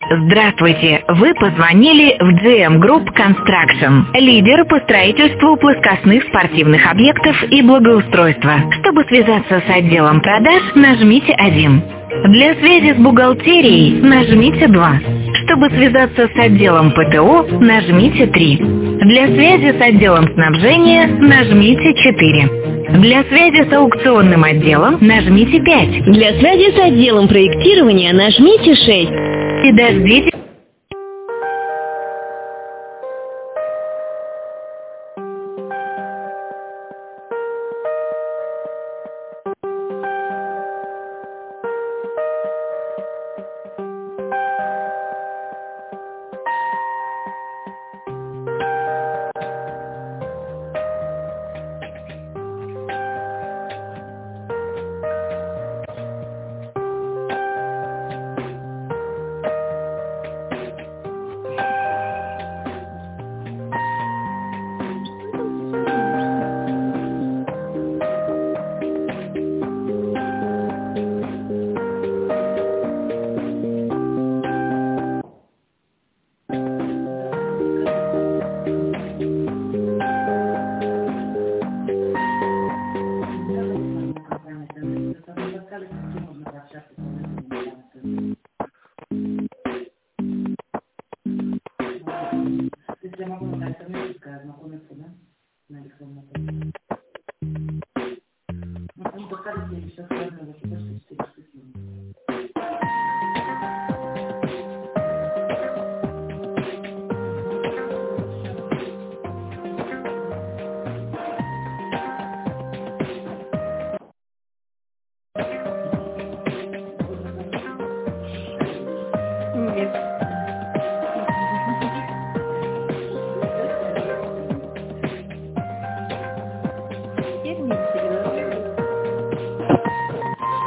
Здравствуйте! Вы позвонили в GM Group Construction, лидер по строительству плоскостных спортивных объектов и благоустройства. Чтобы связаться с отделом продаж, нажмите 1. Для связи с бухгалтерией нажмите 2. Чтобы связаться с отделом ПТО, нажмите 3. Для связи с отделом снабжения нажмите 4. Для связи с аукционным отделом нажмите 5. Для связи с отделом проектирования нажмите 6. И дождитесь. Я могу на электроническое ознакомиться, да? На электронном. Ну, покажите еще